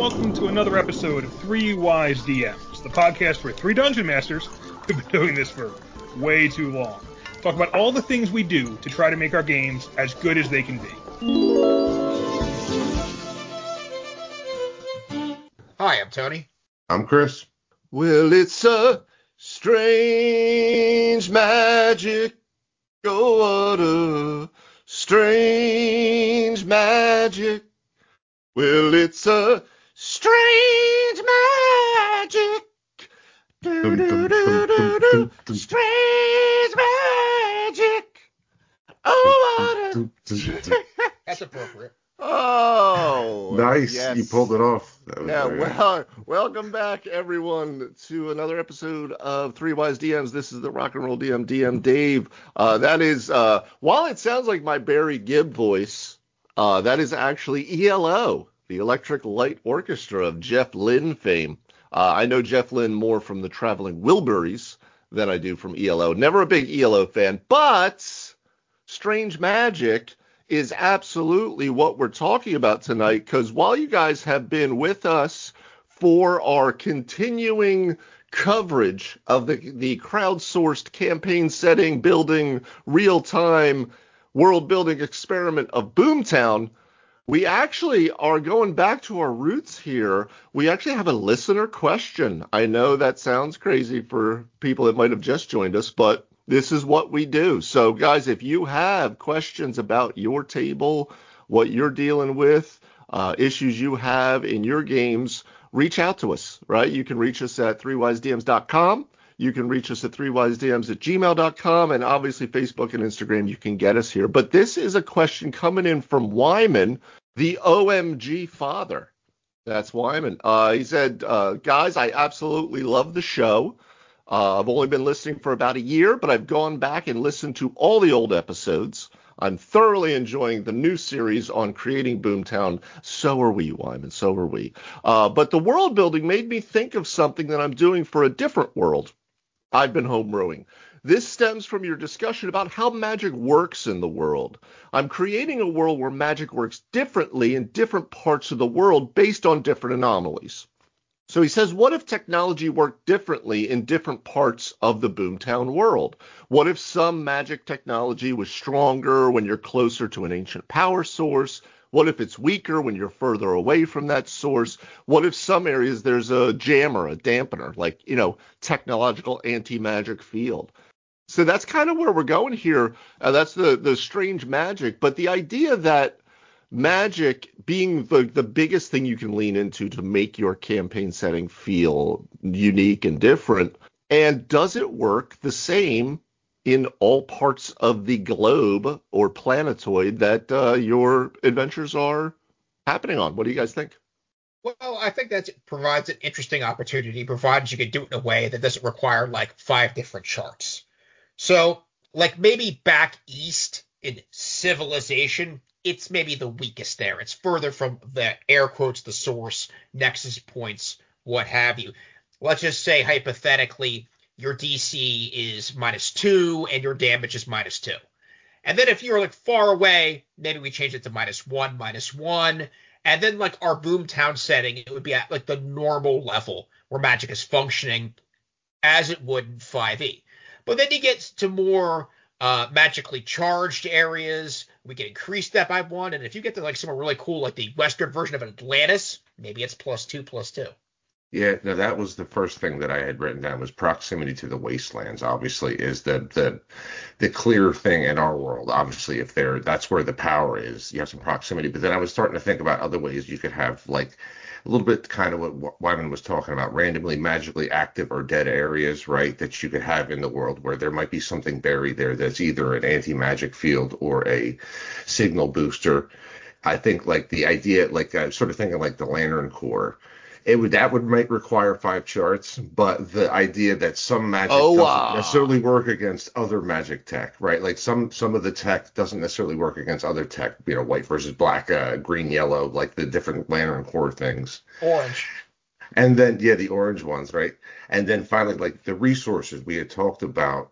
welcome to another episode of Three Wise DMs, the podcast where three dungeon masters who've been doing this for way too long talk about all the things we do to try to make our games as good as they can be. Hi, I'm Tony. I'm Chris. Well, it's a strange magic. Oh, what a strange magic. Well, it's a strange magic. Strange magic. Oh, what a... That's appropriate. Oh, nice. yes. You pulled it off. Welcome back, everyone, to another episode of Three Wise DMs. This is the Rock and Roll DM Dave. That is, while it sounds like my Barry Gibb voice, that is actually ELO, the Electric Light Orchestra of Jeff Lynne fame. I know Jeff Lynne more from the Traveling Wilburys than I do from ELO. Never a big ELO fan, but Strange Magic is absolutely what we're talking about tonight, because while you guys have been with us for our continuing coverage of the crowdsourced campaign setting, building, real-time world-building experiment of Boomtown, we actually are going back to our roots here. We actually have a listener question. I know that sounds crazy for people that might have just joined us, but this is what we do. So, guys, if you have questions about your table, what you're dealing with, issues you have in your games, reach out to us, right? You can reach us at threewisedms.com. You can reach us at threewisedms@gmail.com. And obviously, Facebook and Instagram, you can get us here. But this is a question coming in from Wyman, the OMG father. That's Wyman. He said, guys, I absolutely love the show. I've only been listening for about a year, but I've gone back and listened to all the old episodes. I'm thoroughly enjoying the new series on creating Boomtown. So are we, Wyman. So are we. But the world building made me think of something that I'm doing for a different world I've been homebrewing. This stems from your discussion about how magic works in the world. I'm creating a world where magic works differently in different parts of the world based on different anomalies. So he says, what if technology worked differently in different parts of the Boomtown world? What if some magic technology was stronger when you're closer to an ancient power source? What if it's weaker when you're further away from that source? What if some areas there's a jammer, a dampener, like, technological anti-magic field? So that's kind of where we're going here. That's the strange magic. But the idea that magic being the biggest thing you can lean into to make your campaign setting feel unique and different. And does it work the same in all parts of the globe or planetoid that your adventures are happening on? What do you guys think? Well, I think that provides an interesting opportunity, provided you can do it in a way that doesn't require like 5 different charts. So, like maybe back east in civilization, it's maybe the weakest there. It's further from the air quotes, the source, nexus points, what have you. Let's just say hypothetically, your DC is -2 and your damage is -2. And then if you're like far away, maybe we change it to -1, -1. And then like our Boomtown setting, it would be at like the normal level where magic is functioning as it would in 5e. But then you get to more magically charged areas. We can increase that by 1. And if you get to like somewhere really cool, like the Western version of Atlantis, maybe it's +2/+2. Yeah, no, that was the first thing that I had written down was proximity to the wastelands. Obviously, is the clear thing in our world. Obviously, if that's where the power is, you have some proximity. But then I was starting to think about other ways you could have like a little bit kind of what Wyman was talking about, randomly magically active or dead areas, right? That you could have in the world where there might be something buried there that's either an anti-magic field or a signal booster. I think like the idea, like I'm sort of thinking like the Lantern Corps. Might require 5 charts, but the idea that some magic doesn't necessarily work against other magic tech, right? Like some of the tech doesn't necessarily work against other tech, white versus black, green, yellow, like the different Lantern Corps things. Orange. And then, yeah, the orange ones, right? And then finally, like the resources we had talked about,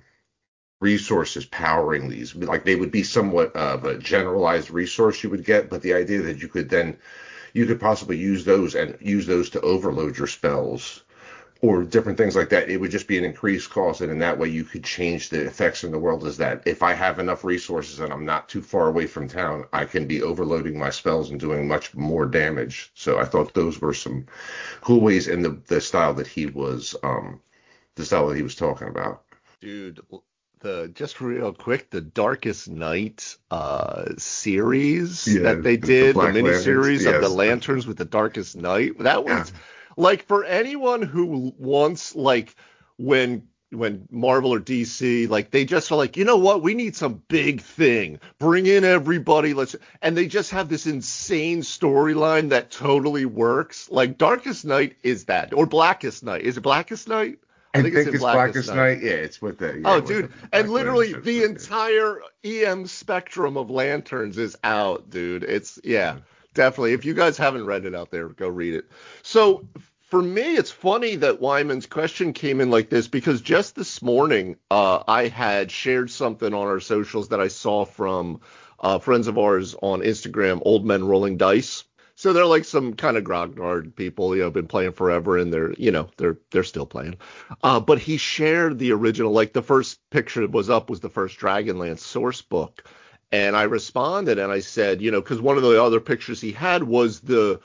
resources powering these, like they would be somewhat of a generalized resource you would get, but the idea that you could then you could possibly use those to overload your spells or different things like that. It would just be an increased cost, and in that way you could change the effects in the world. Is that if I have enough resources and I'm not too far away from town, I can be overloading my spells and doing much more damage. So I thought those were some cool ways in the style that he was talking about. Dude, just real quick, the Darkest Night series that they did, the miniseries of the Lanterns with the Darkest Night, that was like for anyone who wants, like, when Marvel or DC, like, they just are like, you know what, we need some big thing, bring in everybody, and they just have this insane storyline that totally works. Like Darkest Night is that, or Blackest Night. Is it Blackest Night? I think it's Blackest Night. Yeah, it's with the. Yeah, dude, and literally the entire EM spectrum of Lanterns is out, dude. It's definitely. If you guys haven't read it out there, go read it. So for me, it's funny that Wyman's question came in like this because just this morning, I had shared something on our socials that I saw from friends of ours on Instagram, Old Men Rolling Dice. So they're like some kind of grognard people, been playing forever, and they're still playing. But he shared the original, like the first picture that was up was the first Dragonlance source book. And I responded and I said, because one of the other pictures he had was the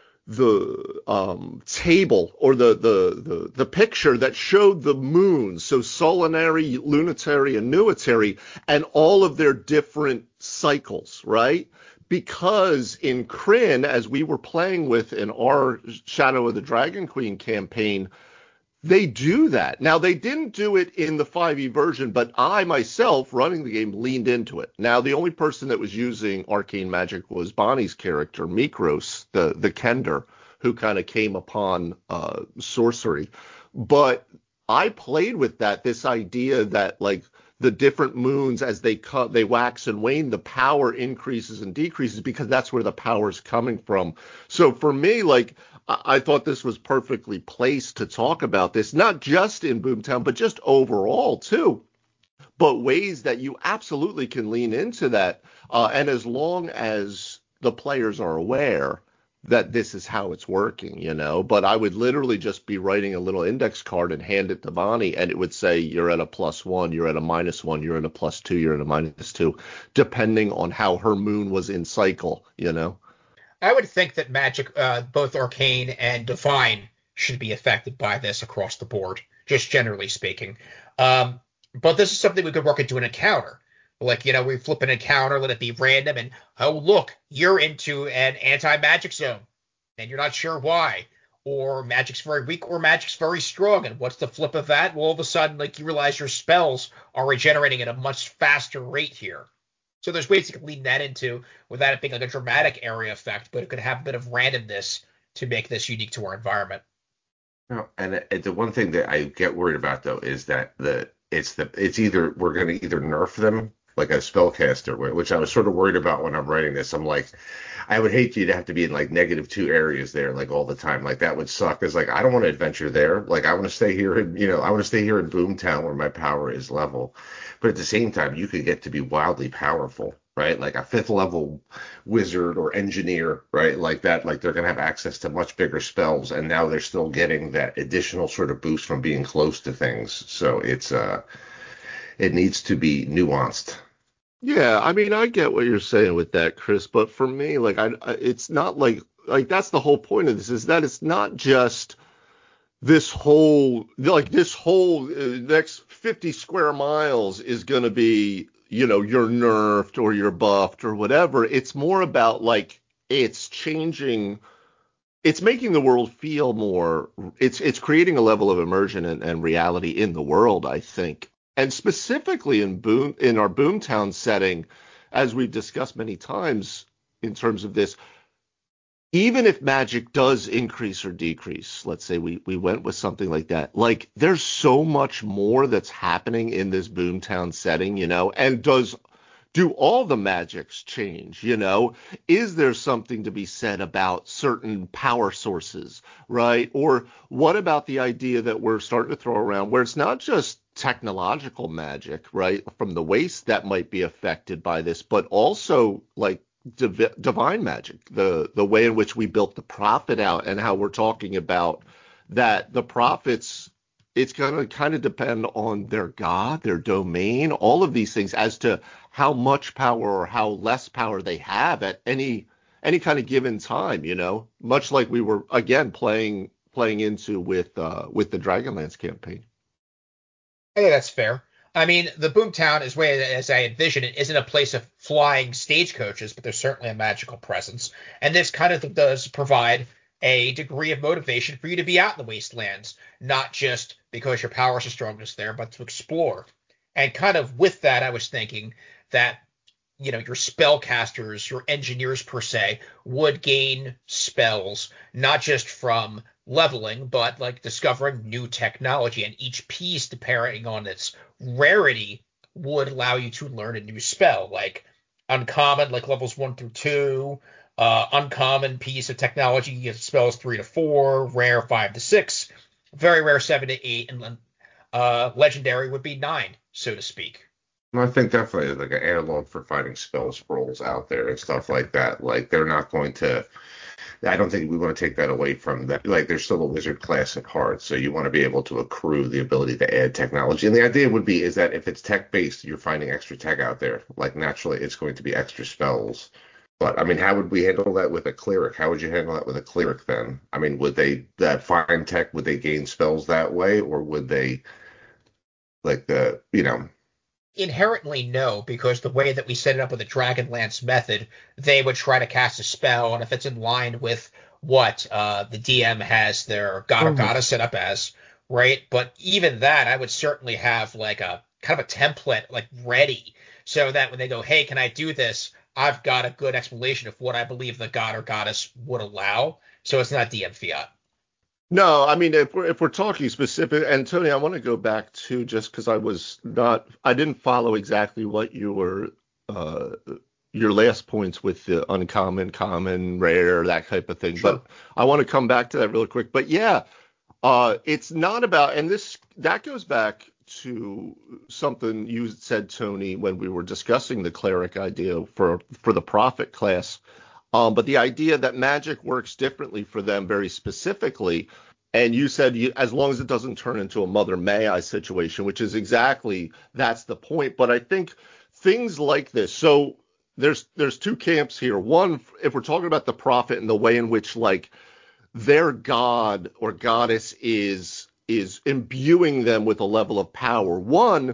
table or the picture that showed the moons, so solitary, lunitary, and nuitary, and all of their different cycles, right? Because in Krynn, as we were playing with in our Shadow of the Dragon Queen campaign, they do that. Now, they didn't do it in the 5e version, but I myself, running the game, leaned into it. Now, the only person that was using arcane magic was Bonnie's character, Mikros, the Kender, who kind of came upon sorcery. But I played with this idea that, like, the different moons, as they wax and wane, the power increases and decreases because that's where the power is coming from. So for me, like, I thought this was perfectly placed to talk about this, not just in Boomtown, but just overall too. But ways that you absolutely can lean into that. And as long as the players are aware that this is how it's working, but I would literally just be writing a little index card and hand it to Bonnie, and it would say, you're at a +1, you're at a -1, you're at a +2, you're at a -2, depending on how her moon was in cycle, I would think that Magic, both Arcane and Divine, should be affected by this across the board, just generally speaking. But this is something we could work into an encounter. Like, we flip an encounter, let it be random, and, oh, look, you're into an anti-magic zone, and you're not sure why. Or magic's very weak, or magic's very strong. And what's the flip of that? Well, all of a sudden, like, you realize your spells are regenerating at a much faster rate here. So there's ways you can lean that into without it being like a dramatic area effect, but it could have a bit of randomness to make this unique to our environment. No, and the one thing that I get worried about though is that it's either we're going to either nerf them like a spellcaster, which I was sort of worried about when I'm writing this. I'm like, I would hate you to have to be in like -2 areas there like all the time. Like that would suck. It's like I don't want to adventure there. Like I want to stay here in Boomtown where my power is level. But at the same time, you could get to be wildly powerful, right? Like a 5th level wizard or engineer, right? Like that, like they're going to have access to much bigger spells, and now they're still getting that additional sort of boost from being close to things. So it needs to be nuanced. Yeah, I mean, I get what you're saying with that, Chris, but for me, like, it's not like that's the whole point of this, is that it's not just this whole next 50 square miles is going to be, you're nerfed or you're buffed or whatever. It's more about, like, it's changing. It's making the world feel more. It's creating a level of immersion and reality in the world, I think. And specifically in our Boomtown setting, as we've discussed many times in terms of this, even if magic does increase or decrease, let's say we went with something like that, like there's so much more that's happening in this Boomtown setting, and do all the magics change, Is there something to be said about certain power sources, right? Or what about the idea that we're starting to throw around where it's not just technological magic, right, from the waste that might be affected by this, but also like divine magic, the way in which we built the prophet out, and how we're talking about that the prophets, it's going to kind of depend on their god, their domain, all of these things as to how much power or how less power they have at any kind of given time, much like we were again playing into with the Dragonlance campaign. I think that's fair. I mean, the Boomtown, as I envision it, isn't a place of flying stagecoaches, but there's certainly a magical presence. And this kind of does provide a degree of motivation for you to be out in the wastelands, not just because your powers are strongest there, but to explore. And kind of with that, I was thinking that your spellcasters, your engineers per se, would gain spells not just from leveling, but like discovering new technology. And each piece, depending on its rarity, would allow you to learn a new spell, like uncommon, like levels 1 through 2. Uncommon piece of technology, you get spells 3 to 4, rare 5 to 6, very rare 7 to 8, and legendary would be 9, so to speak. I think definitely like an analog for finding spell scrolls out there and stuff like that. Like they're not going to. I don't think we want to take that away from that. Like there's still a wizard class at heart, so you want to be able to accrue the ability to add technology. And the idea would be is that if it's tech based, you're finding extra tech out there. Like naturally, it's going to be extra spells. But I mean, how would we handle that with a cleric? How would you handle that with a cleric then? I mean, would they that find tech? Would they gain spells that way, or would they like Inherently, no, because the way that we set it up with the Dragonlance method, they would try to cast a spell, and if it's in line with what the DM has their god or goddess set up as, right? But even that, I would certainly have like a kind of a template like ready, so that when they go, hey, can I do this? I've got a good explanation of what I believe the god or goddess would allow, so it's not DM fiat. No, I mean if we're talking specific, and Tony, I want to go back to just because I didn't follow exactly what uh your last points with the uncommon, common, rare, that type of thing. Sure. But I want to come back to that real quick. But yeah, it's not about, and that goes back to something you said, Tony, when we were discussing the cleric idea for the prophet class. But the idea that magic works differently for them very specifically, and you said as long as it doesn't turn into a Mother May I situation, which is exactly that's the point. But I think things like this. So there's two camps here. One, if we're talking about the prophet and the way in which like their god or goddess is imbuing them with a level of power. One,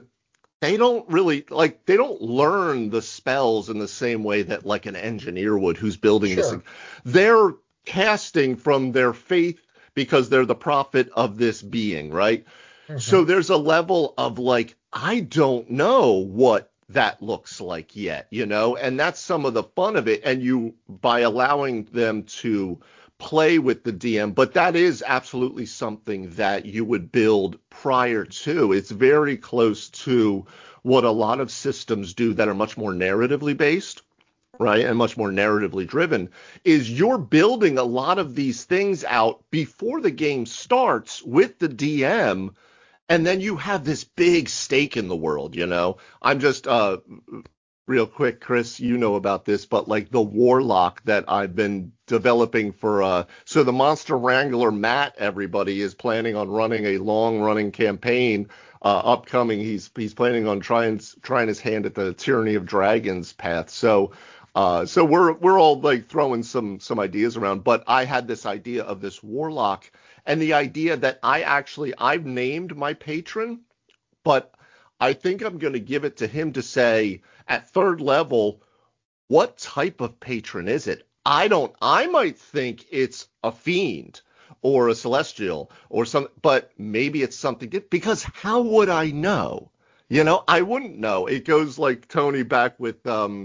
they don't learn the spells in the same way that like an engineer would who's building this. Sure. They're casting from their faith because they're the prophet of this being, right? So there's a level of like, I don't know what that looks like yet, and that's some of the fun of it. And by allowing them to play with the DM, but that is absolutely something that you would build prior to. It's very close to what a lot of systems do that are much more narratively based, right? And much more narratively driven, is you're building a lot of these things out before the game starts with the DM. And then you have this big stake in the world, I'm just real quick, Chris, you know about this, but like the warlock that I've been developing so the Monster Wrangler Matt, everybody is planning on running a long running campaign upcoming. He's planning on trying his hand at the Tyranny of Dragons path. So we're all like throwing some ideas around, but I had this idea of this warlock and the idea that I've named my patron, but I think I'm going to give it to him to say at third level, what type of patron is it? I might think it's a fiend or a celestial or something, but maybe it's something because how would I know? I wouldn't know. It goes like Tony back with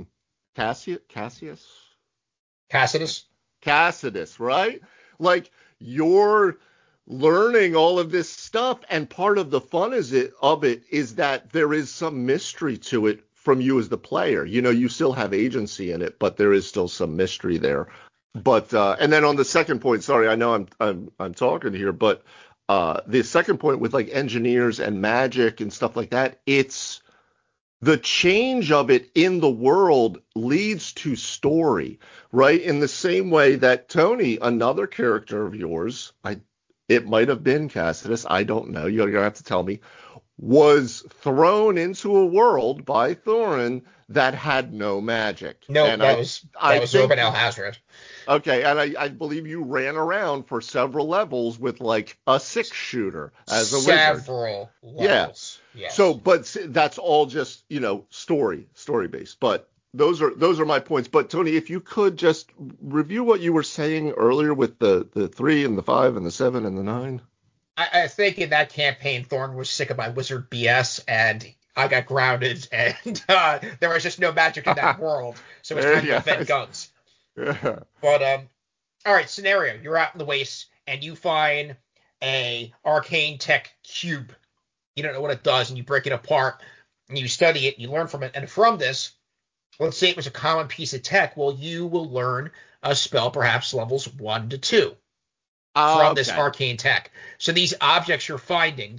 Cassius, right? Like you're learning all of this stuff, and part of the fun of it is that there is some mystery to it from you as the player. You still have agency in it, but there is still some mystery there. But and then on the second point, sorry, I know I'm talking here, but the second point with like engineers and magic and stuff like that, it's the change of it in the world leads to story, right? In the same way that Tony, another character of yours, it might have been Cassius, I don't know, you're gonna have to tell me, was thrown into a world by Thorin that had no magic. No, And that was Urban Alhazred. Okay, and I believe you ran around for several levels with like a 6-shooter as a wizard. Several levels. Yeah. Yes. So, but that's all just, story based. But those are my points. But Tony, if you could just review what you were saying earlier with the 3 and the 5 and the 7 and the 9. I think in that campaign, Thorn was sick of my wizard BS, and I got grounded, and there was just no magic in that world, so it's time to invent guns. Yeah. But all right, scenario: you're out in the wastes, and you find a arcane tech cube. You don't know what it does, and you break it apart, and you study it, and you learn from it, and from this, let's say it was a common piece of tech. Well, you will learn a spell, perhaps levels 1 to 2. From this arcane tech. So these objects you're finding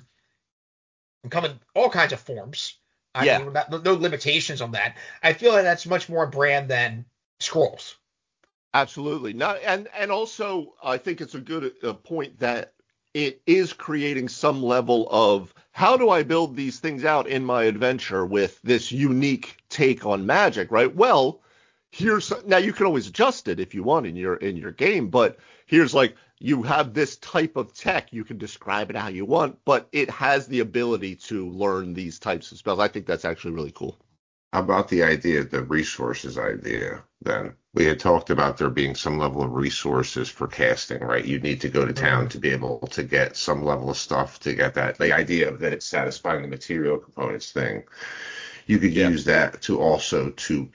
come in all kinds of forms. I mean, no limitations on that. I feel like that's much more brand than scrolls. Absolutely. Not, and also I think it's a good point that it is creating some level of how do I build these things out in my adventure with this unique take on magic, right? Well, now you can always adjust it if you want in your game, but here's like you have this type of tech, you can describe it how you want, but it has the ability to learn these types of spells. I think that's actually really cool. How about the idea, the resources idea, then? We had talked about there being some level of resources for casting, right? You need to go to town to be able to get some level of stuff to get that. The idea of that it's satisfying the material components thing. You could use that to also to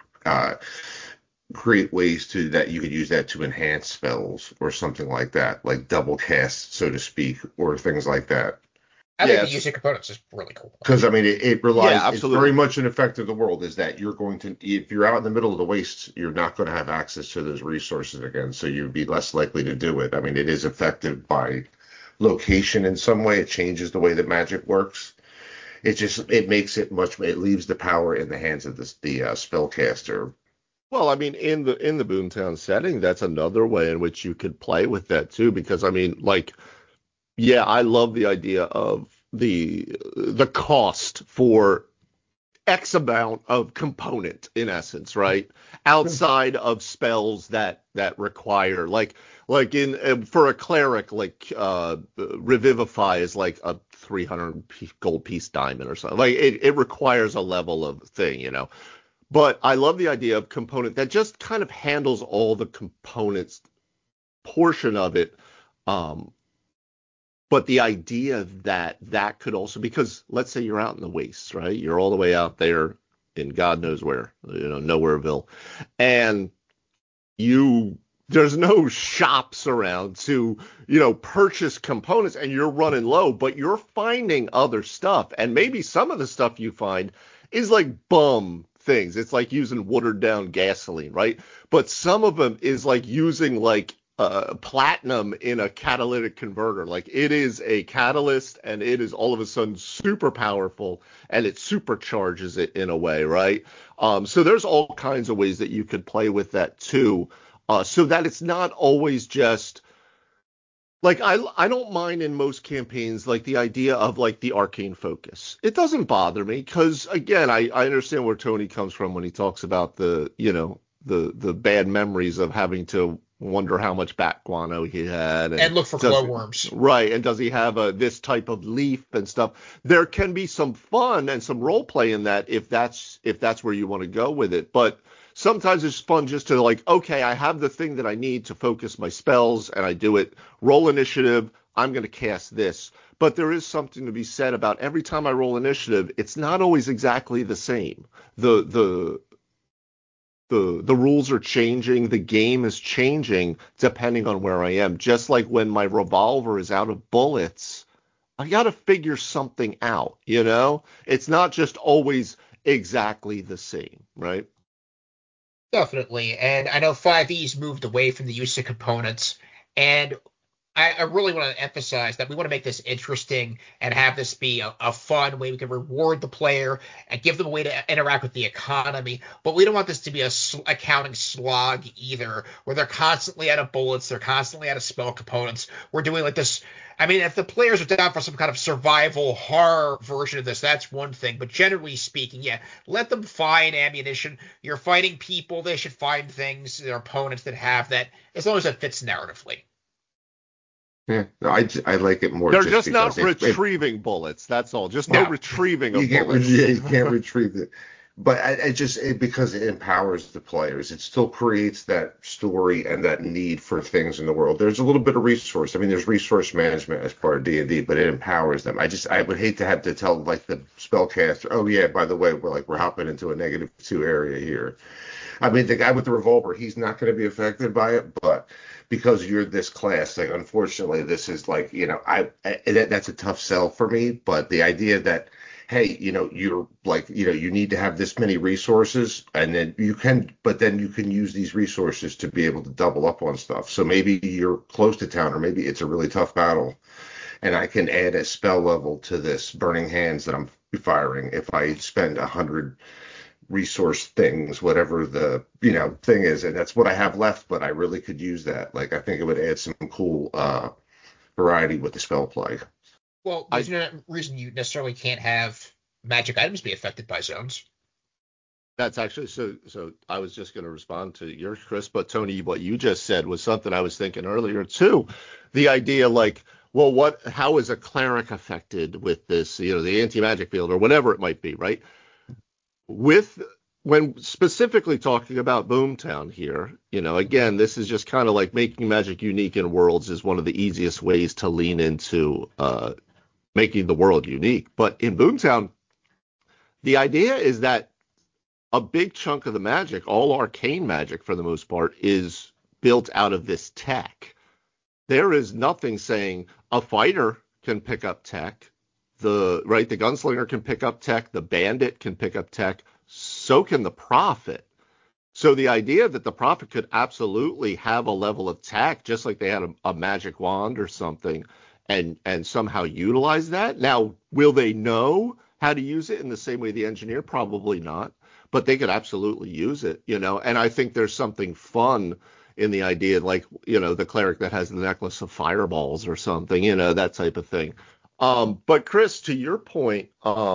create ways to that you could use that to enhance spells or something like that, like double cast, so to speak, or things like that. I think the using components is really cool. Because, I mean, it relies, it's absolutely. very much an effect of the world is that you're going to, if you're out in the middle of the wastes, you're not going to have access to those resources again, so you'd be less likely to do it. I mean, it is affected by location in some way. It changes the way that magic works. It makes it it leaves the power in the hands of the spellcaster. Well, I mean, in the Boomtown setting, that's another way in which you could play with that too, because I mean, like, yeah, I love the idea of the cost for X amount of component in essence, right? Outside of spells that require like in for a cleric, like Revivify is like a 300 gold piece diamond or something. Like it requires a level of thing. But I love the idea of component that just kind of handles all the components portion of it. But the idea that could also, because let's say you're out in the wastes, right? You're all the way out there in God knows where, Nowhereville, and there's no shops around to, purchase components, and you're running low, but you're finding other stuff, and maybe some of the stuff you find is like bum things. It's like using watered down gasoline, right? But some of them is like using like platinum in a catalytic converter. Like it is a catalyst and it is all of a sudden super powerful and it supercharges it in a way, right? So there's all kinds of ways that you could play with that too. So that it's not always just like I don't mind in most campaigns like the idea of like the arcane focus. It doesn't bother me because again I understand where Tony comes from when he talks about the the bad memories of having to wonder how much bat guano he had and look for glowworms. Right, and does he have this type of leaf and stuff? There can be some fun and some role play in that if that's where you want to go with it, but sometimes it's fun just to like, okay, I have the thing that I need to focus my spells and I do it. Roll initiative, I'm going to cast this. But there is something to be said about every time I roll initiative, it's not always exactly the same. The rules are changing, the game is changing depending on where I am. Just like when my revolver is out of bullets, I got to figure something out, It's not just always exactly the same, right? Definitely. And I know 5E's moved away from the use of components. And I really want to emphasize that we want to make this interesting and have this be a fun way we can reward the player and give them a way to interact with the economy. But we don't want this to be a accounting slog either, where they're constantly out of bullets, they're constantly out of spell components. We're doing like this. I mean, if the players are down for some kind of survival horror version of this, that's one thing. But generally speaking, yeah, let them find ammunition. You're fighting people, they should find things, their opponents that have that, as long as it fits narratively. Yeah, no, I like it more They're just just not because retrieving bullets. That's all. Just no no, retrieving you of can't bullets. you can't retrieve it. But because it empowers the players, it still creates that story and that need for things in the world. There's a little bit of resource. I mean, there's resource management as part of D&D, but it empowers them. I would hate to have to tell like the spellcaster, oh yeah, by the way, we're hopping into a -2 area here. I mean, the guy with the revolver, he's not going to be affected by it, but because you're this class, like unfortunately, this is like, that's a tough sell for me. But the idea that, hey, you're like, you need to have this many resources, and then but then you can use these resources to be able to double up on stuff. So maybe you're close to town, or maybe it's a really tough battle, and I can add a spell level to this burning hands that I'm firing if I spend 100 resource things, whatever the thing is, and that's what I have left, but I really could use that. Like I think it would add some cool variety with the spell play. Well, there's no reason you necessarily can't have magic items be affected by zones. That's actually so I was just going to respond to yours, Chris, but Tony, what you just said was something I was thinking earlier too. The idea like, well, how is a cleric affected with this, the anti-magic field or whatever it might be, right? When specifically talking about Boomtown here, again, this is just kind of like making magic unique in worlds is one of the easiest ways to lean into making the world unique. But in Boomtown, the idea is that a big chunk of the magic, all arcane magic for the most part, is built out of this tech. There is nothing saying a fighter can pick up tech. The gunslinger can pick up tech, the bandit can pick up tech, so can the prophet. So the idea that the prophet could absolutely have a level of tech, just like they had a magic wand or something, and somehow utilize that. Now, will they know how to use it in the same way the engineer? Probably not, but they could absolutely use it, and I think there's something fun in the idea, like, the cleric that has the necklace of fireballs or something, that type of thing. But Chris, to your point,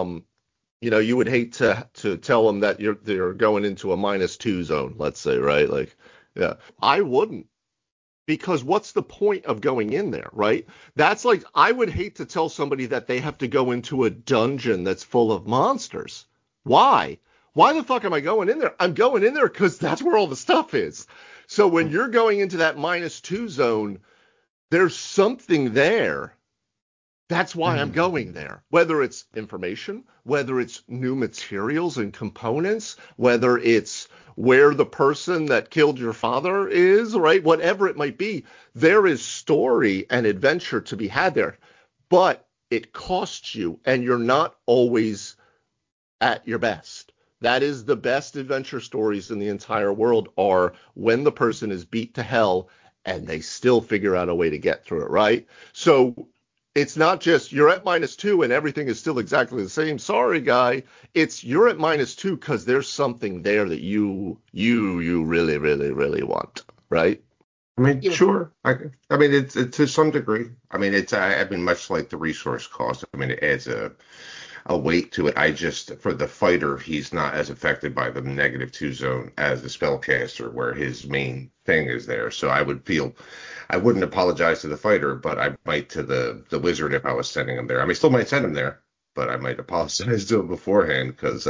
you would hate to tell them that they're going into a -2 zone, let's say, right? Like, yeah, I wouldn't, because what's the point of going in there, right? That's like, I would hate to tell somebody that they have to go into a dungeon that's full of monsters. Why? Why the fuck am I going in there? I'm going in there because that's where all the stuff is. So when you're going into that -2 zone, there's something there. That's why I'm going there. Whether it's information, whether it's new materials and components, whether it's where the person that killed your father is, right? Whatever it might be, there is story and adventure to be had there. But it costs you, and you're not always at your best. That is the best adventure stories in the entire world, are when the person is beat to hell and they still figure out a way to get through it, right? So it's not just you're at -2 and everything is still exactly the same. Sorry, guy. It's you're at -2 because there's something there that you really, really, really want, right? I mean, sure. I mean, it's to some degree. I mean, much like the resource cost. I mean, it adds a weight to it. For the fighter, he's not as affected by the -2 zone as the spellcaster, where his main thing is there. So I wouldn't apologize to the fighter, but I might to the wizard if I was sending him there. I mean, still might send him there, but I might apologize to him beforehand, because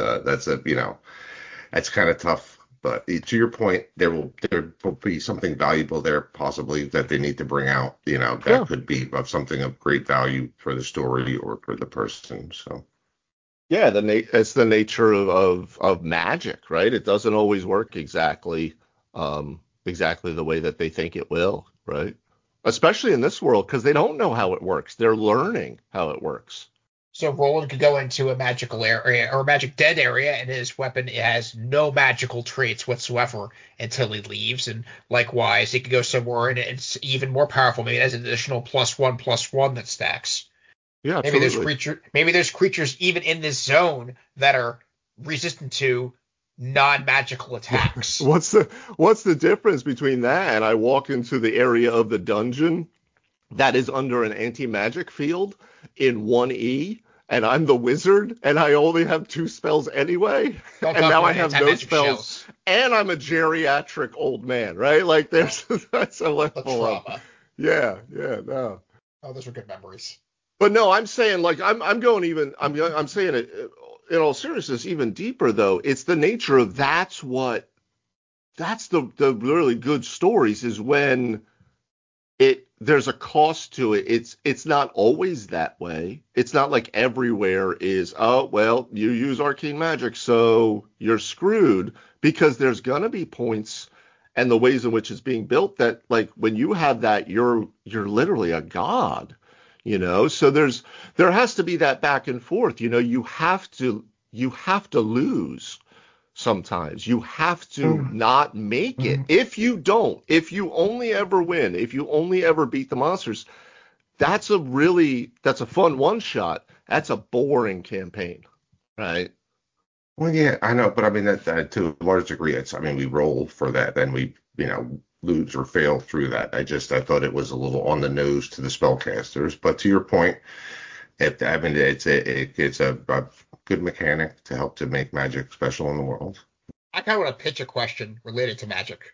that's kind of tough. But to your point, there will be something valuable there, possibly, that they need to bring out. That could be of something of great value for the story or for the person. So. Yeah, it's the nature of magic, right? It doesn't always work exactly the way that they think it will, right? Especially in this world, because they don't know how it works. They're learning how it works. So Roland could go into a magical area or a magic dead area, and his weapon has no magical traits whatsoever until he leaves. And likewise, he could go somewhere and it's even more powerful. Maybe it has an additional +1/+1 that stacks. Yeah, Maybe there's absolutely. maybe there's creatures even in this zone that are resistant to non-magical attacks. What's the difference between that and I walk into the area of the dungeon that is under an anti-magic field in 1E, and I'm the wizard, and I only have two spells anyway, Don't and talk now I about have no anti-magic spells, shells. and I'm a geriatric old man, right? Like Oh, there's that's a the level of trauma. yeah, no. Oh, those are good memories. But no, I'm saying like I'm going even I'm saying it in all seriousness even deeper though. It's the nature of that's the really good stories is when there's a cost to it. It's not always that way. It's not like everywhere is, oh, well, you use arcane magic, so you're screwed because there's gonna be points and the ways in which it's being built that like when you have that you're literally a god, you know? So there has to be that back and forth. You know, you have to lose sometimes. You have to not make it. If you don't, if you only ever win, if you only ever beat the monsters, that's a fun one shot. That's a boring campaign, right? Well, yeah, I know, but I mean that to a large degree, I mean, we roll for that, then we, lose or fail through that. I thought it was a little on the nose to the spellcasters, but to your point, I mean, it's a good mechanic to help to make magic special in the world. I kind of want to pitch a question related to magic.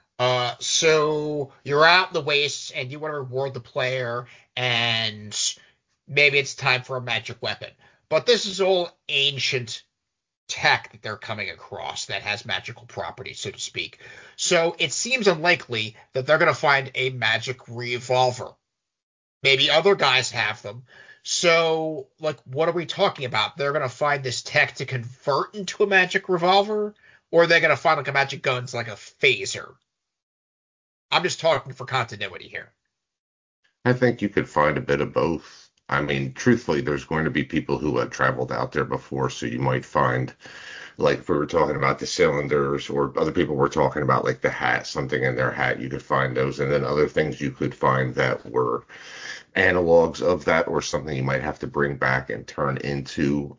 So you're out in the wastes and you want to reward the player, and maybe it's time for a magic weapon. But this is all ancient tech that they're coming across that has magical properties, so to speak. So it seems unlikely that they're going to find a magic revolver. Maybe other guys have them. So, like, what are we talking about? They're going to find this tech to convert into a magic revolver? Or are they going to find, like, a magic gun's like a phaser? I'm just talking for continuity here. I think you could find a bit of both. I mean, truthfully, there's going to be people who had traveled out there before, so you might find, like, if we were talking about the cylinders, or other people were talking about, like, the hat, something in their hat, you could find those, and then other things you could find that were analogs of that, or something you might have to bring back and turn into,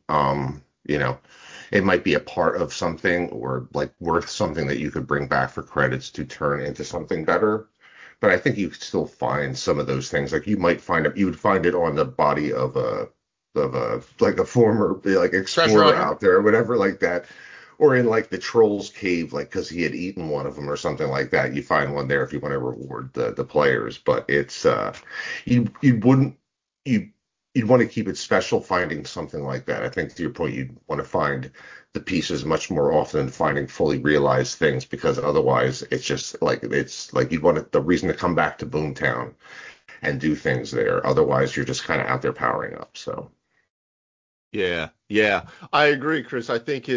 it might be a part of something, or like worth something that you could bring back for credits to turn into something better. But I think you could still find some of those things. Like you would find it on the body of a like a former like Treasure explorer hunter? out there or whatever like that, or in like the troll's cave, like because he had eaten one of them or something like that. You find one there if you want to reward the players. But it's you wouldn't you you'd want to keep it special finding something like that. I think to your point, you'd want to find the pieces much more often than finding fully realized things, because otherwise it's like you'd want the reason to come back to Boomtown and do things there. Otherwise, you're just kind of out there powering up. So Yeah, yeah. I agree, Chris. I think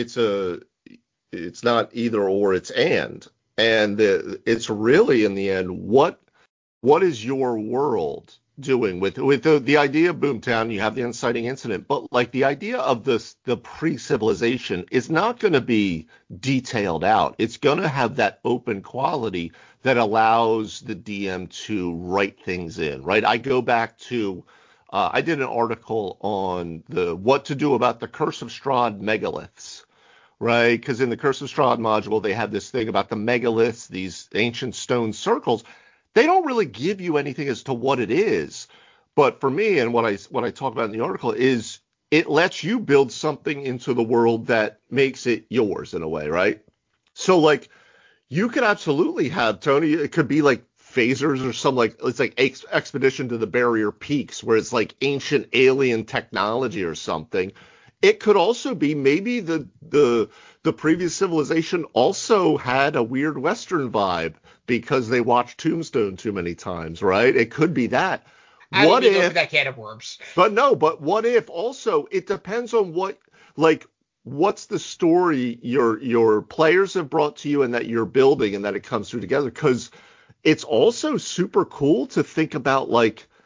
it's not either or, it's and. And it's really in the end what is your world doing with the idea of Boomtown? You have the inciting incident, but like the idea of the pre-civilization is not going to be detailed out. It's going to have that open quality that allows the DM to write things in, right? I go back to I did an article on the what to do about the Curse of Strahd megaliths, right? Because in the Curse of Strahd module, they have this thing about the megaliths, these ancient stone circles. They don't really give you anything as to what it is. But for me, and what I talk about in the article is it lets you build something into the world that makes it yours in a way, right? So like you could absolutely have Tony. It could be like phasers or some like it's like expedition to the barrier peaks where it's like ancient alien technology or something. It could also be maybe the previous civilization also had a weird Western vibe because they watched Tombstone too many times, right? It could be that. I didn't What mean to open if that can of worms. but no, but what if also it depends on like what's the story your players have brought to you and that you're building and that it comes through together because it's also super cool to think about like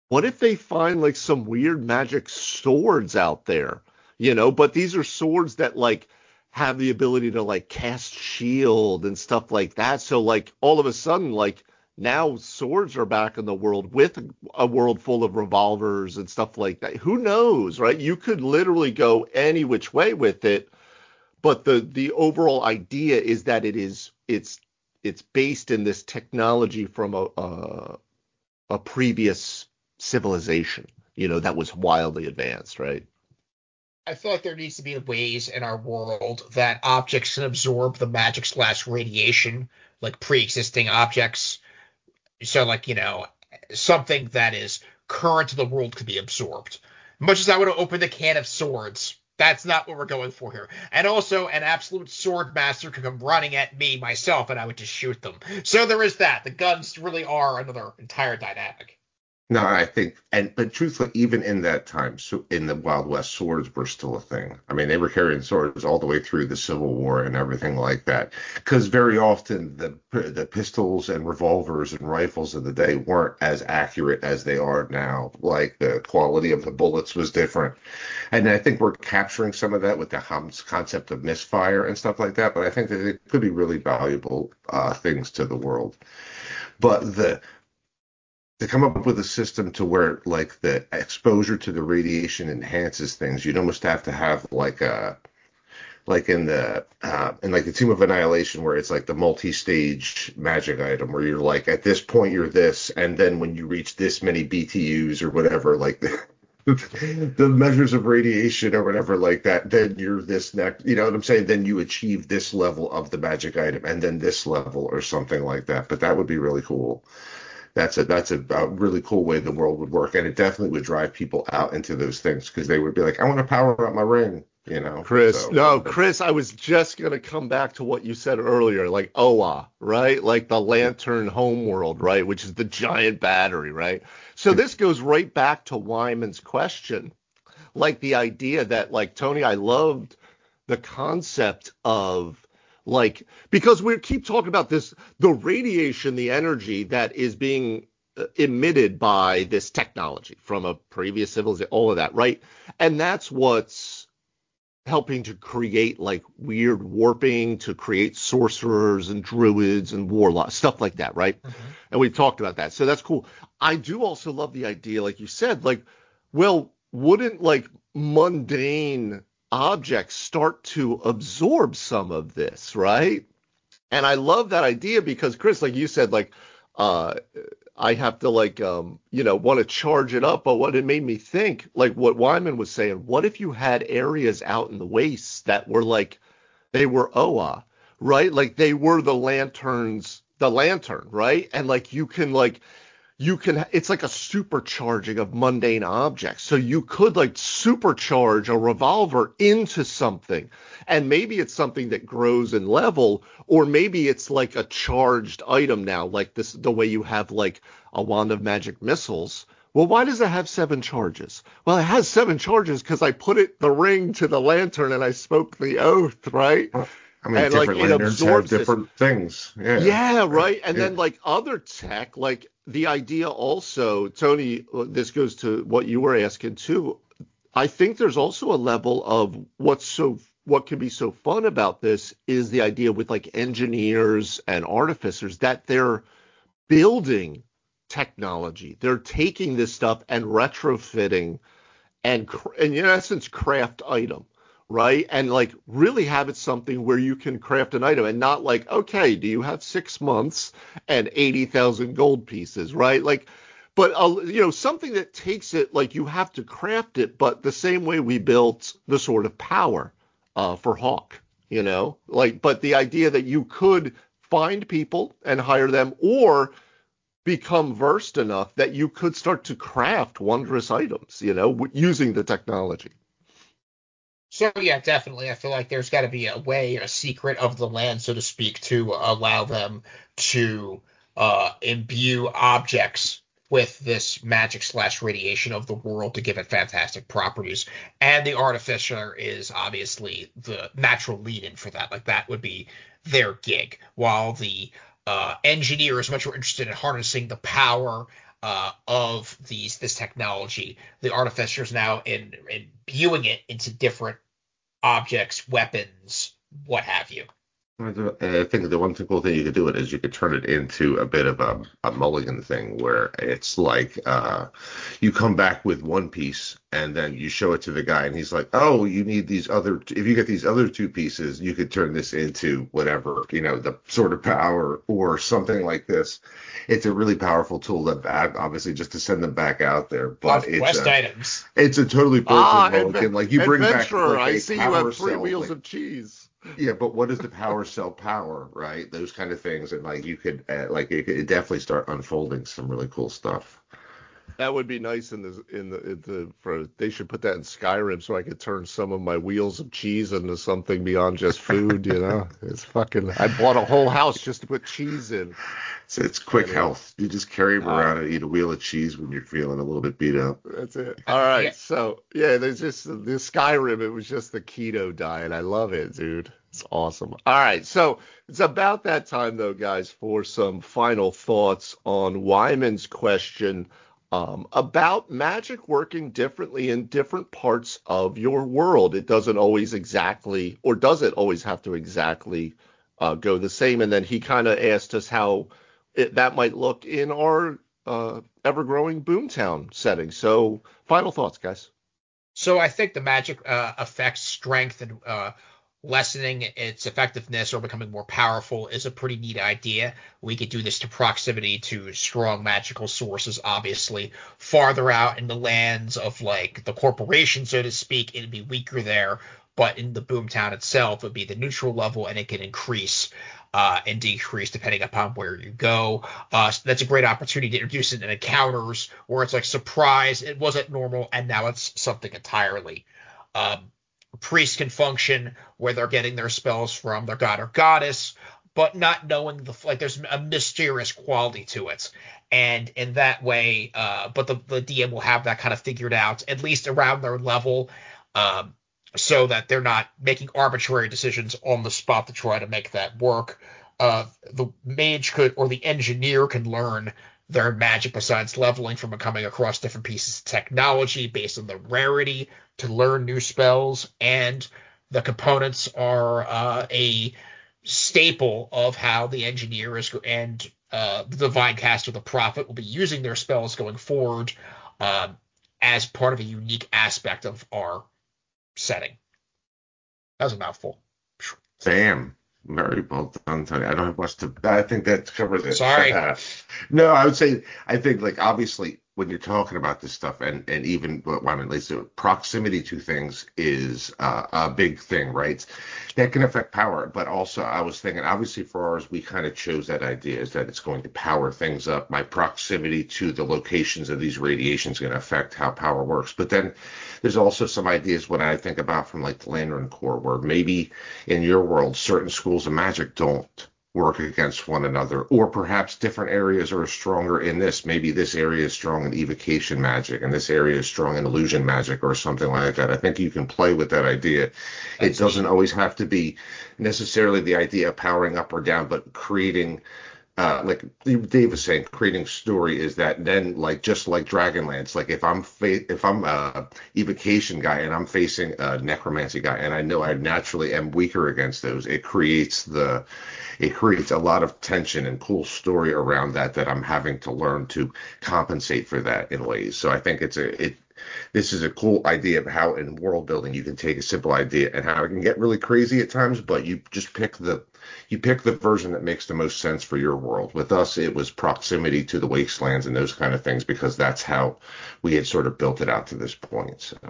what if they find like some weird magic swords out there, but these are swords that like have the ability to like cast shield and stuff like that. So like all of a sudden, like now swords are back in the world with a world full of revolvers and stuff like that. Who knows, right? You could literally go any which way with it, but the overall idea is that it's based in this technology from a previous civilization, that was wildly advanced, right? I feel like there needs to be ways in our world that objects can absorb the magic slash radiation, like pre-existing objects. So, like, something that is current to the world could be absorbed. Much as I would have opened a can of swords, that's not what we're going for here. And also, an absolute sword master could come running at me myself, and I would just shoot them. So there is that. The guns really are another entire dynamic. No, I think, but truthfully, even in that time, so in the Wild West, swords were still a thing. I mean, they were carrying swords all the way through the Civil War and everything like that. Because very often the pistols and revolvers and rifles of the day weren't as accurate as they are now. Like the quality of the bullets was different, and I think we're capturing some of that with the concept of misfire and stuff like that. But I think that it could be really valuable things to the world. But to come up with a system to where like the exposure to the radiation enhances things, you'd almost have to have like in like the Tomb of Annihilation where it's like the multi-stage magic item where you're like at this point you're this, and then when you reach this many BTUs or whatever, like the measures of radiation or whatever like that, then you're this next, you know what I'm saying? Then you achieve this level of the magic item and then this level or something like that. But that would be really cool. That's a really cool way the world would work, and it definitely would drive people out into those things because they would be like, I want to power up my ring, you know. Chris, So, no, Chris, I was just gonna come back to what you said earlier, like Oa, right? Like the Lantern homeworld, right? Which is the giant battery, right? So this goes right back to Wyman's question, like the idea that, like Tony, I loved the concept of like because we keep talking about this, the radiation, the energy that is being emitted by this technology from a previous civilization, all of that, right? And that's what's helping to create like weird warping to create sorcerers and druids and warlocks, stuff like that, right? Mm-hmm. And we talked about that. So that's cool. I do also love the idea, like you said, like, well, wouldn't like mundane objects start to absorb some of this, right? And I love that idea because Chris, like you said, like uh I have to like want to charge it up, but what it made me think, like what Wyman was saying, what if you had areas out in the wastes that were like they were Oa, right? Like they were the lantern, right? And like you can it's like a supercharging of mundane objects. So you could like supercharge a revolver into something. And maybe it's something that grows in level, or maybe it's like a charged item now, like this the way you have like a wand of magic missiles. Well, why does it have 7 charges? Well, it has 7 charges because I put the ring to the lantern and I spoke the oath, right? I mean, And like different it lanterns have absorbs this. different things. Yeah. Yeah, right. And Yeah. then like other tech, like the idea also, Tony, this goes to what you were asking too. I think there's also a level of what can be so fun about this is the idea with like engineers and artificers that they're building technology. They're taking this stuff and retrofitting and in essence craft item, right? And like really have it something where you can craft an item and not like, okay, do you have 6 months and 80,000 gold pieces, right? Like, but something that takes it like you have to craft it, but the same way we built the Sword of Power for Hawk, like, but the idea that you could find people and hire them or become versed enough that you could start to craft wondrous items, using the technology. So yeah, definitely. I feel like there's got to be a way, a secret of the land, so to speak, to allow them to imbue objects with this magic slash radiation of the world to give it fantastic properties. And the artificer is obviously the natural lead-in for that. Like that would be their gig, while the engineer is much more interested in harnessing the power of this technology. The artificers now imbuing it into different objects, weapons, what have you. I think the one cool thing you could do it is you could turn it into a bit of a mulligan thing where it's like you come back with one piece and then you show it to the guy and he's like, oh, you need these other, if you get these other two pieces, you could turn this into whatever, the sort of power or something like this. It's a really powerful tool that obviously just to send them back out there, but quest items. It's a totally perfect mulligan. Like you bring back Adventurer, like I see you have 3 wheels of cheese. Yeah, but what does the power sell power, right? Those kind of things, and like you could, it could definitely start unfolding some really cool stuff. That would be nice they should put that in Skyrim so I could turn some of my wheels of cheese into something beyond just food, It's fucking, I bought a whole house just to put cheese in. So it's quick health. You just carry them around and eat a wheel of cheese when you're feeling a little bit beat up. That's it. All right. Yeah. So, there's just the Skyrim. It was just the keto diet. I love it, dude. It's awesome. All right. So it's about that time, though, guys, for some final thoughts on Wyman's question about magic working differently in different parts of your world. It doesn't always exactly, or does it always have to exactly go the same? And then he kind of asked us how that might look in our ever-growing Boomtown setting. So final thoughts, guys. So I think the magic affects strength and lessening its effectiveness or becoming more powerful is a pretty neat idea. We could do this to proximity to strong magical sources, obviously. Farther out in the lands of like the corporation, so to speak, it'd be weaker there. But in the Boomtown itself, it would be the neutral level, and it can increase and decrease depending upon where you go. So that's a great opportunity to introduce it in encounters where it's like, surprise, it wasn't normal, and now it's something entirely. Priests can function where they're getting their spells from their god or goddess, but not knowing there's a mysterious quality to it. And in that way, but the DM will have that kind of figured out, at least around their level, so that they're not making arbitrary decisions on the spot to try to make that work. The mage or the engineer can learn their magic besides leveling from coming across different pieces of technology based on the rarity to learn new spells, and the components are a staple of how the engineer and the divine caster, the prophet, will be using their spells going forward as part of a unique aspect of our setting. That was a mouthful. Damn. Very well done, Tony. I don't have much to. I think that covers it. Sorry. No, I would say I think like obviously when you're talking about this stuff and even what Wyman leads to, proximity to things is a big thing, right? That can affect power, but also I was thinking obviously for ours we kind of chose that idea is that it's going to power things up. My proximity to the locations of these radiations is going to affect how power works. But then there's also some ideas when I think about from like the Lantern Corps where maybe in your world certain schools of magic don't work against one another, or perhaps different areas are stronger in this. Maybe this area is strong in evocation magic and this area is strong in illusion magic or something like that. I think you can play with that idea. It doesn't always have to be necessarily the idea of powering up or down, but creating like Dave was saying, creating story is that then like just like Dragonlance, like if I'm a evocation guy and I'm facing a necromancy guy and I know I naturally am weaker against those, it creates a lot of tension and cool story around that I'm having to learn to compensate for that in ways. So I think this is a cool idea of how in world building you can take a simple idea and how it can get really crazy at times, but you just pick the version that makes the most sense for your world. With us, it was proximity to the wastelands and those kind of things because that's how we had sort of built it out to this point. So.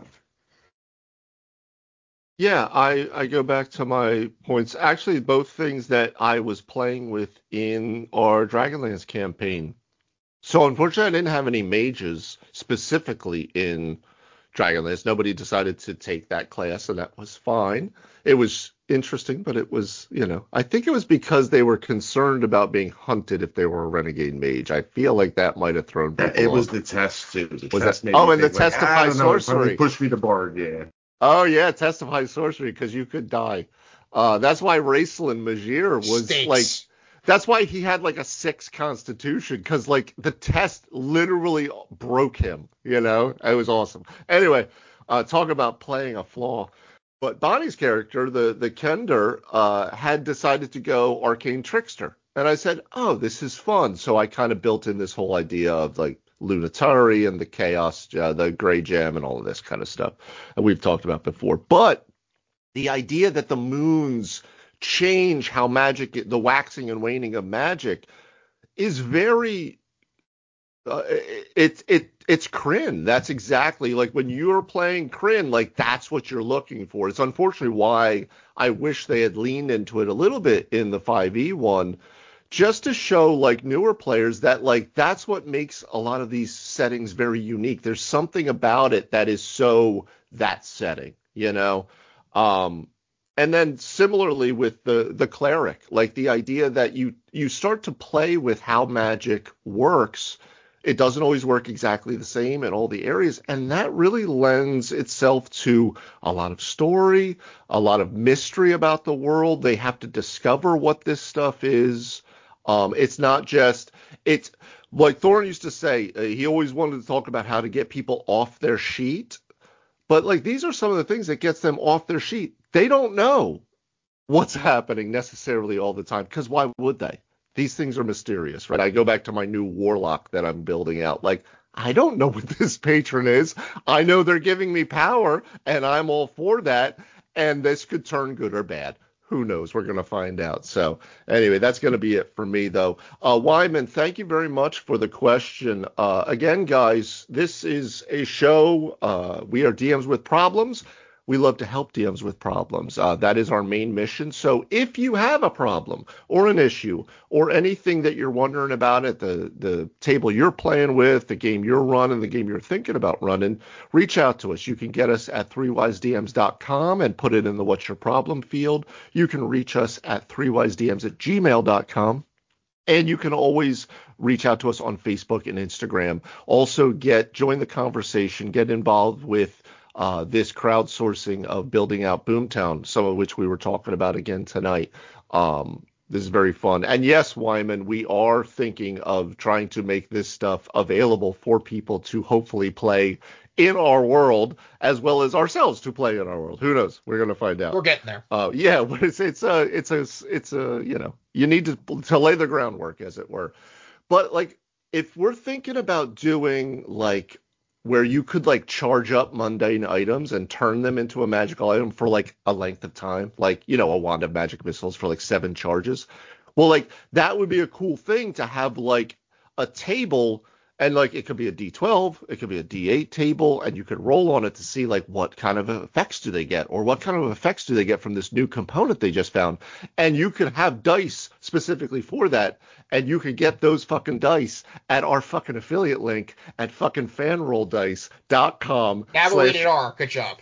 Yeah, I go back to my points. Actually, both things that I was playing with in our Dragonlance campaign. So unfortunately, I didn't have any mages specifically in Dragonlance. Nobody decided to take that class, and that was fine. It was interesting, but it was, I think it was because they were concerned about being hunted if they were a renegade mage. I feel like that might have thrown people It off. was the test, too. The was test that? Oh, and the testify sorcery. Push me to bard, yeah. Oh, yeah, testify sorcery, because you could die. That's why Raistlin Majir was Stakes. like... That's why he had like a 6 constitution, because like the test literally broke him, you know? It was awesome. Anyway, talk about playing a flaw. But Bonnie's character, the Kender, had decided to go Arcane Trickster. And I said, oh, this is fun. So I kind of built in this whole idea of like Lunitari and the Chaos, the Grey Gem and all of this kind of stuff that we've talked about before. But the idea that the moons change how magic, the waxing and waning of magic, is very it's Krynn. That's exactly like when you're playing Krynn, like that's what you're looking for. It's unfortunately why I wish they had leaned into it a little bit in the 5e one, just to show like newer players that like that's what makes a lot of these settings very unique. There's something about it that is so that setting, you know. And then similarly with the cleric, like the idea that you start to play with how magic works. It doesn't always work exactly the same in all the areas, and that really lends itself to a lot of story, a lot of mystery about the world. They have to discover what this stuff is. It's not just, it's like Thorin used to say, he always wanted to talk about how to get people off their sheet. But like these are some of the things that gets them off their sheet. They don't know what's happening necessarily all the time, because why would they? These things are mysterious, right? I go back to my new warlock that I'm building out. Like, I don't know what this patron is. I know they're giving me power, and I'm all for that. And this could turn good or bad. Who knows? We're going to find out. So anyway, that's going to be it for me, though. Wyman, thank you very much for the question. Again, guys, this is a show. We are DMs with problems. We love to help DMs with problems. That is our main mission. So if you have a problem or an issue or anything that you're wondering about at the table you're playing with, the game you're running, the game you're thinking about running, reach out to us. You can get us at 3wisedms.com and put it in the What's Your Problem field. You can reach us at 3wisedms@gmail.com. And you can always reach out to us on Facebook and Instagram. Also join the conversation, get involved with this crowdsourcing of building out Boomtown, some of which we were talking about again tonight. This is very fun. And yes, Wyman, we are thinking of trying to make this stuff available for people to hopefully play in our world, as well as ourselves to play in our world. Who knows? We're going to find out. We're getting there. Yeah, but it's a you know, you need to lay the groundwork, as it were. But like, if we're thinking about doing like where you could like charge up mundane items and turn them into a magical item for like a length of time, like, you know, a wand of magic missiles for like 7 charges. Well, like that would be a cool thing to have like a table, and like it could be a D12, it could be a D8 table, and you could roll on it to see like what kind of effects do they get, or what kind of effects do they get from this new component they just found. And you could have dice specifically for that, and you could get those fucking dice at our fucking affiliate link at fucking fanrolldice.com. Rated R. Good job.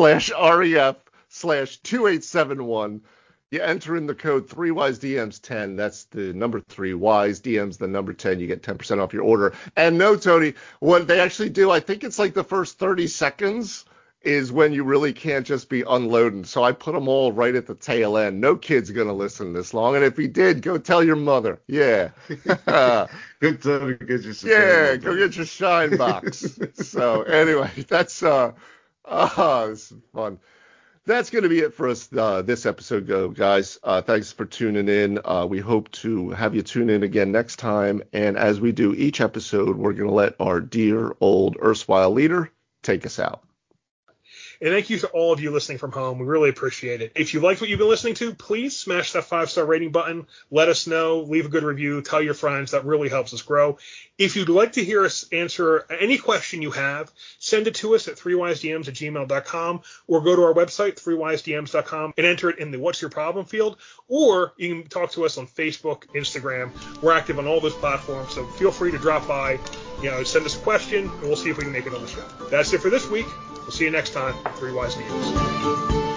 /REF/2871. You enter in the code 3WiseDMs10. That's the number 3, Wise DMs, the number 10. You get 10% off your order. And no, Tony, what they actually do, I think it's like the first 30 seconds is when you really can't just be unloading. So I put them all right at the tail end. No kid's going to listen this long. And if he did, go tell your mother. Yeah. Good time to get you some yeah, go get your shine box. So anyway, that's this is fun. That's going to be it for us this episode, guys. Thanks for tuning in. We hope to have you tune in again next time. And as we do each episode, we're going to let our dear old erstwhile leader take us out. And thank you to all of you listening from home. We really appreciate it. If you liked what you've been listening to, please smash that 5-star rating button. Let us know. Leave a good review. Tell your friends. That really helps us grow. If you'd like to hear us answer any question you have, send it to us at 3wisedms@gmail.com, or go to our website, 3wisedms.com, and enter it in the What's Your Problem field. Or you can talk to us on Facebook, Instagram. We're active on all those platforms, so feel free to drop by, send us a question, and we'll see if we can make it on the show. That's it for this week. We'll see you next time. 3 Wise DMs.